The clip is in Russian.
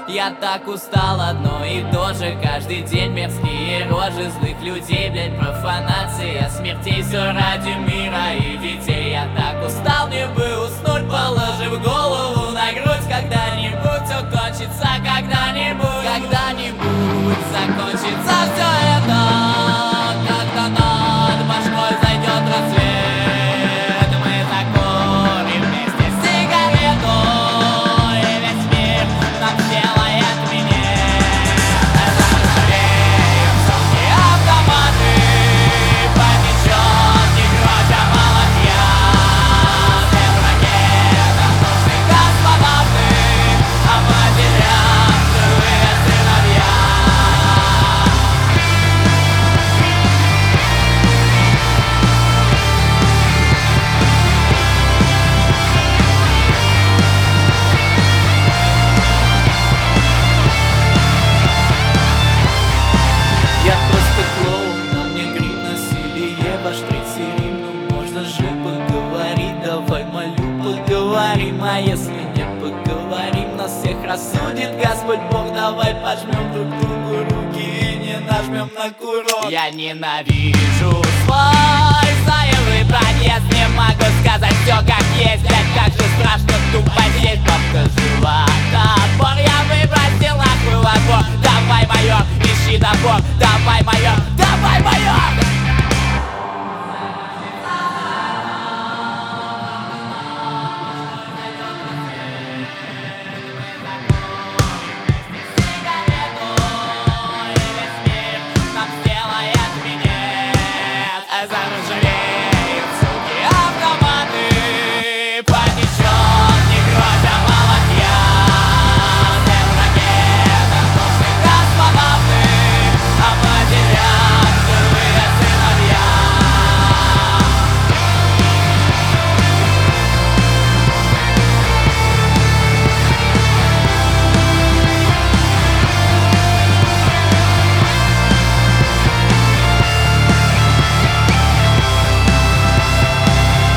Я так устал, одно и то же каждый день. Мерзкие рожи злых людей, блять, профанация смертей. Все ради мира и детей. Я так устал, мне бы уснуть, положив голову на грудь. Когда-нибудь все кончится, когда-нибудь, когда-нибудь закончится все это. Когда над башкой зайдет рассвет, мы закурим вместе сигарету, и весь мир нам сделает минет. Зажгем сотни автоматы, потечет не кровь, а молотья. Без ракетах нужны космонавты, а матерям живые сыновья. Я просто клоун, на мне грим, насилие, ваш третий Рим. Ну можно же поговорить, давай, молю, поговорим. А если не поговорим, нас всех рассудит Господь Бог. Давай пожмем друг другу руки и не нажмем на курок. Я ненавижу свой соевый подъезд, не могу сказать все как есть. Блять, как же страшно тупо здесь, бабка жива, топор я